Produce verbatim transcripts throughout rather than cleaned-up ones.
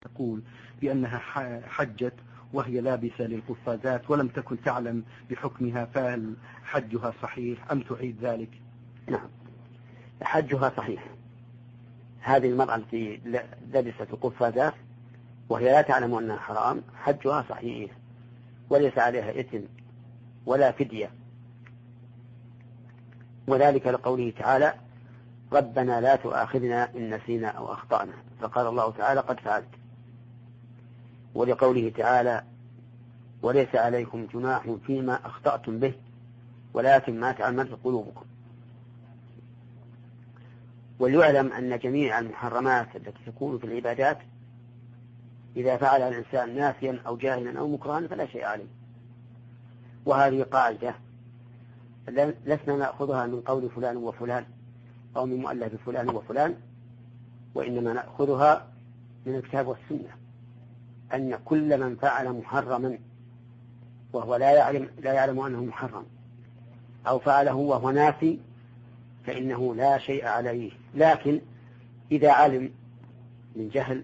تقول بأنها حجت وهي لابسة للقفازات ولم تكن تعلم بحكمها، فهل حجها صحيح أم تعيد ذلك؟ نعم، حجها صحيح. هذه المرأة التي لبست القفازات وهي لا تعلم أنها حرام حجها صحيح وليس عليها إثم ولا فدية، وذلك لقوله تعالى: ربنا لا تؤاخذنا إن نسينا أو أخطأنا، فقال الله تعالى: قد فعلت. ولقوله تعالى: وليس عليكم جناح فيما أخطأتم به ولكن ما تعمدت قلوبكم. وليعلم أن جميع المحرمات التي تكون في العبادات إذا فعلها الإنسان ناسيا أو جاهلا أو مكرها فلا شيء عليه. وهذه قاعدة لسنا نأخذها من قول فلان وفلان أو من مؤلف فلان وفلان، وإنما نأخذها من الكتاب والسنة، أن كل من فعل محرما وهو لا يعلم, لا يعلم أنه محرم أو فعله وهو ناسي فإنه لا شيء عليه، لكن إذا علم من جهل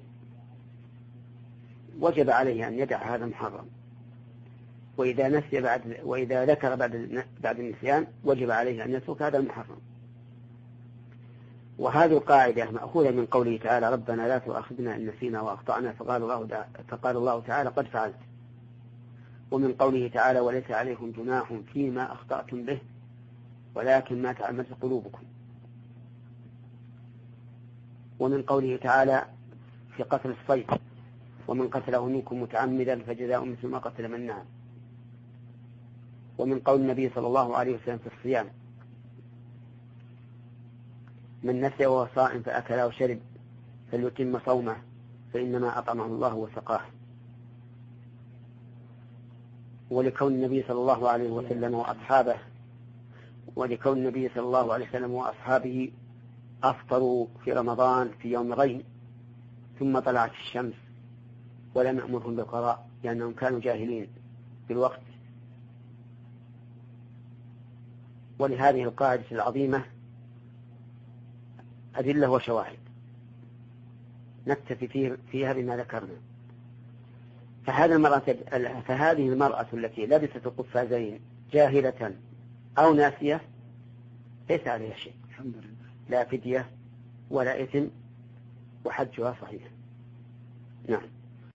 وجب عليه أن يدع هذا المحرم، وإذا نسي بعد وإذا ذكر بعد بعد النسيان وجب عليه أن يترك هذا المحرم. وهذه القاعدة مأخوذة من قوله تعالى: ربنا لا تؤاخذنا إن نسينا وأخطأنا، فقال الله فقال الله تعالى: قد فعلت. ومن قوله تعالى: وليس عليكم جناح فيما أخطأتم به ولكن ما تعمدت قلوبكم. ومن قوله تعالى في قتل الصيد: ومن قتله منكم متعمدا فجزاء مثل ما قتل من نعم. ومن قول النبي صلى الله عليه وسلم في الصيام: من نسي وهو صائم فأكل أو شرب فليتم صومه فإنما أطعمه الله وسقاه. ولكون النبي صلى الله عليه وسلم وأصحابه ولكون النبي صلى الله عليه وسلم وأصحابه أفطروا في رمضان في يوم غيم ثم طلعت الشمس ولم يأمرهم بالقضاء لأنهم كانوا جاهلين بالوقت. ولهذه القاعدة العظيمة أدلة وشواهد نكتفي فيها بما ذكرنا. فهذه المرأة فهذه المرأة التي لبست القفازين جاهلة أو ناسية ليس عليها شيء، الحمد لله، لا فدية ولا إثم وحجها صحيح. نعم.